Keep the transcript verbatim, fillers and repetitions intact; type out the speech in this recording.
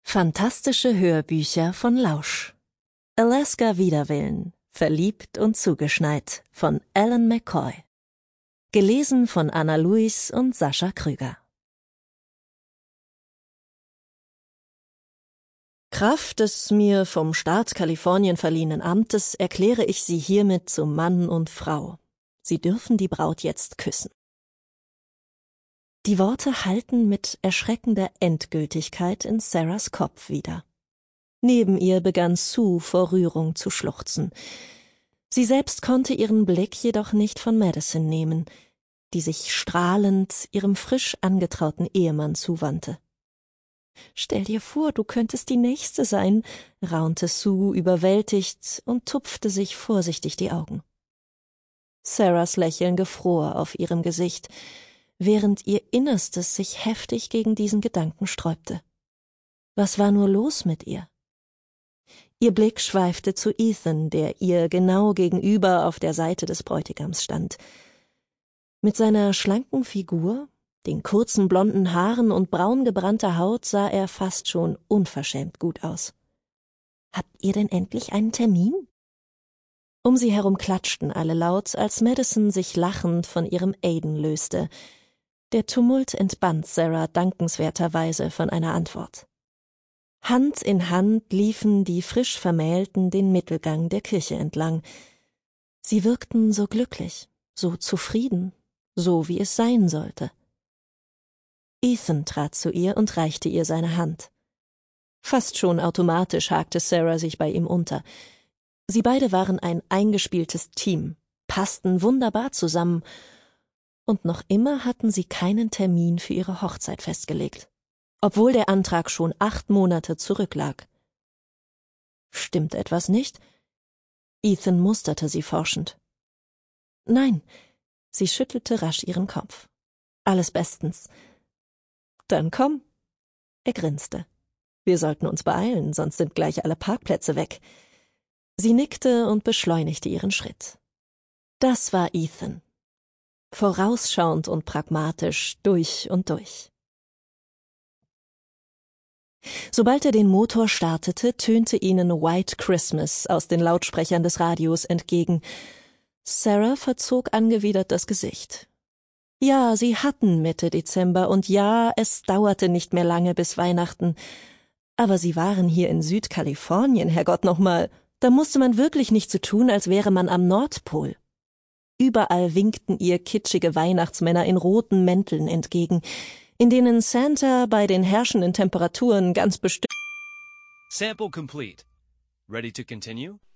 Fantastische Hörbücher von Lausch. Alaska Widerwillen, verliebt und zugeschneit von Alan McCoy. Gelesen von Anna Luis und Sascha Krüger. Kraft des mir vom Staat Kalifornien verliehenen Amtes erkläre ich Sie hiermit zu Mann und Frau. Sie dürfen die Braut jetzt küssen. Die Worte hallten mit erschreckender Endgültigkeit in Sarahs Kopf wieder. Neben ihr begann Sue vor Rührung zu schluchzen. Sie selbst konnte ihren Blick jedoch nicht von Madison nehmen, die sich strahlend ihrem frisch angetrauten Ehemann zuwandte. »Stell dir vor, du könntest die Nächste sein«, raunte Sue überwältigt und tupfte sich vorsichtig die Augen. Sarahs Lächeln gefror auf ihrem Gesicht, während ihr Innerstes sich heftig gegen diesen Gedanken sträubte. Was war nur los mit ihr? Ihr Blick schweifte zu Ethan, der ihr genau gegenüber auf der Seite des Bräutigams stand. Mit seiner schlanken Figur, den kurzen blonden Haaren und braun gebrannter Haut sah er fast schon unverschämt gut aus. »Habt ihr denn endlich einen Termin?« Um sie herum klatschten alle laut, als Madison sich lachend von ihrem Aiden löste. Der Tumult entband Sarah dankenswerterweise von einer Antwort. Hand in Hand liefen die frisch Vermählten den Mittelgang der Kirche entlang. Sie wirkten so glücklich, so zufrieden, so wie es sein sollte. Ethan trat zu ihr und reichte ihr seine Hand. Fast schon automatisch hakte Sarah sich bei ihm unter. Sie beide waren ein eingespieltes Team, passten wunderbar zusammen, und noch immer hatten sie keinen Termin für ihre Hochzeit festgelegt, obwohl der Antrag schon acht Monate zurücklag. »Stimmt etwas nicht?« Ethan musterte sie forschend. »Nein«, sie schüttelte rasch ihren Kopf. »Alles bestens.« »Dann komm«, er grinste. »Wir sollten uns beeilen, sonst sind gleich alle Parkplätze weg.« Sie nickte und beschleunigte ihren Schritt. Das war Ethan. Vorausschauend und pragmatisch durch und durch. Sobald er den Motor startete, tönte ihnen White Christmas aus den Lautsprechern des Radios entgegen. Sarah verzog angewidert das Gesicht. Ja, sie hatten Mitte Dezember und ja, es dauerte nicht mehr lange bis Weihnachten. Aber sie waren hier in Südkalifornien, Herrgott nochmal. Da musste man wirklich nicht so tun, als wäre man am Nordpol. Überall winkten ihr kitschige Weihnachtsmänner in roten Mänteln entgegen, in denen Santa bei den herrschenden Temperaturen ganz bestimmt... Sample complete. Ready to continue?